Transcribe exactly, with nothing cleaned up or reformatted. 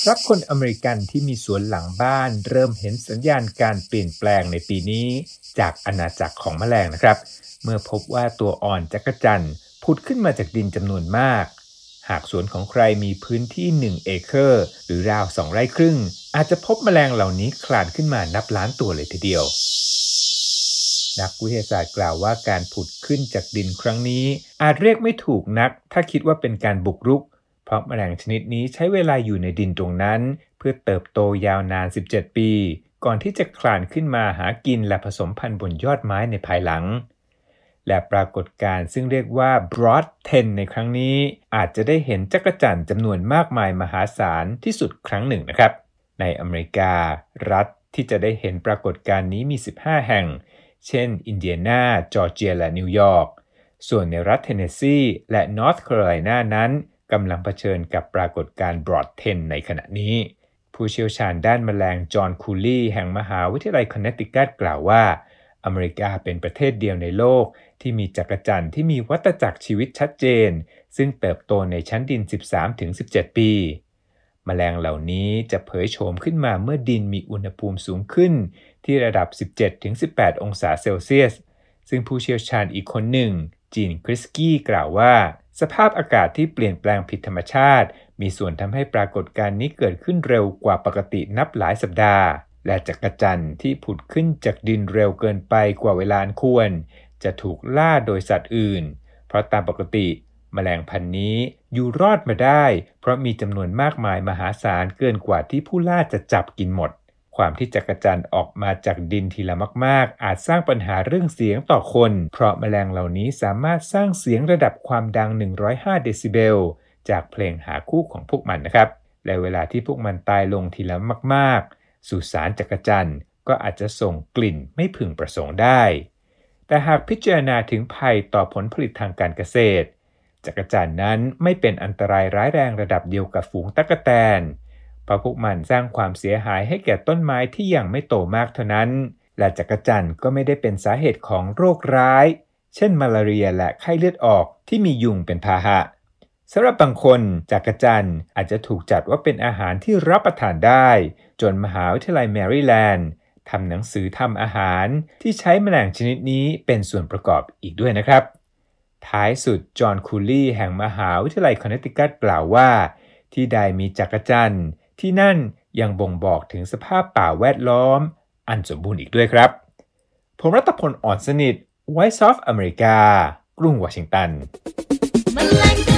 รับคนอเมริกันที่มีสวนหลังบ้านเริ่มเห็นสัญญาณการเปลี่ยนแปลงในปีนี้จากอาณาจักรของแมลงนะครับเมื่อพบว่าตัวอ่อนจักจั่นผุดขึ้นมาจากดินจำนวนมากหากสวนของใครมีพื้นที่หนึ่งเอเคอร์หรือราวสองไร่ครึ่งอาจจะพบแมลงเหล่านี้คลานขึ้นมานับล้านตัวเลยทีเดียวนักวิทยาศาสตร์กล่าวว่าการผุดขึ้นจากดินครั้งนี้อาจเรียกไม่ถูกนักถ้าคิดว่าเป็นการบุกรุกเพราะแมลงชนิดนี้ใช้เวลาอยู่ในดินตรงนั้นเพื่อเติบโตยาวนานสิบเจ็ดปีก่อนที่จะคลานขึ้นมาหากินและผสมพันธุ์บนยอดไม้ในภายหลังและปรากฏการณ์ซึ่งเรียกว่า Broad สิบ ในครั้งนี้อาจจะได้เห็นจักจั่นจำนวนมากมายมหาศาลที่สุดครั้งหนึ่งนะครับในอเมริการัฐที่จะได้เห็นปรากฏการณ์นี้มีสิบห้าแห่งเช่นอินเดียนาจอร์เจียและนิวยอร์กส่วนในรัฐเทนเนสซีและนอร์ทแคโรไลนานั้นกำลังเผชิญกับปรากฏการณ์ Broad สิบ ในขณะนี้ผู้เชี่ยวชาญด้านแมลงจอห์นคูลีแห่งมหาวิทยาลัยคอนเนตทิคัตกล่าวว่าอเมริกาเป็นประเทศเดียวในโลกที่มีจักจั่นที่มีวัฏจักรชีวิตชัดเจนซึ่งเติบโตในชั้นดิน สิบสามถึงสิบเจ็ด ปีแมลงเหล่านี้จะเผยโฉมขึ้นมาเมื่อดินมีอุณหภูมิสูงขึ้นที่ระดับ สิบเจ็ดถึงสิบแปด องศาเซลเซียสซึ่งผู้เชี่ยวชาญอีกคนหนึ่งจีนคริสกี้กล่าวว่าสภาพอากาศที่เปลี่ยนแปลงผิดธรรมชาติมีส่วนทำให้ปรากฏการณ์นี้เกิดขึ้นเร็วกว่าปกตินับหลายสัปดาห์และจักจั่นที่ผุดขึ้นจากดินเร็วเกินไปกว่าเวลาอันควรจะถูกล่าโดยสัตว์อื่นเพราะตามปกติแมลงพันธุ์นี้อยู่รอดมาได้เพราะมีจำนวนมากมายมหาศาลเกินกว่าที่ผู้ล่าจะจับกินหมดความที่จักจั่นออกมาจากดินทีละมากๆอาจสร้างปัญหาเรื่องเสียงต่อคนเพราะแมลงเหล่านี้สามารถสร้างเสียงระดับความดังหนึ่งร้อยห้าเดซิเบลจากเพลงหาคู่ของพวกมันนะครับและเวลาที่พวกมันตายลงทีละมากๆสุสานจักจั่นก็อาจจะส่งกลิ่นไม่พึงประสงค์ได้แต่หากพิจารณาถึงภัยต่อผลผลิตทางการเกษตรจักจั่นนั้นไม่เป็นอันตรายร้ายแรงระดับเดียวกับฝูงตั๊กแตนเพราะพวกมันสร้างความเสียหายให้แก่ต้นไม้ที่ยังไม่โตมากเท่านั้นและจักจั่นก็ไม่ได้เป็นสาเหตุของโรคร้ายเช่นมาลาเรียและไข้เลือดออกที่มียุงเป็นพาหะสำหรับบางคนจักจั่นอาจจะถูกจัดว่าเป็นอาหารที่รับประทานได้จนมหาวิทยาลัยแมริแลนด์ทำหนังสือทำอาหารที่ใช้แมลงชนิดนี้เป็นส่วนประกอบอีกด้วยนะครับท้ายสุดจอห์นคูลีแห่งมหาวิทยาลัยคอนเนตทิคัตกล่าวว่าที่ใดมีจักจั่นที่นั่นยังบ่งบอกถึงสภาพป่าแวดล้อมอันสมบูรณ์อีกด้วยครับผมรัตพล อ่อนสนิท Voice of America กรุงวอชิงตัน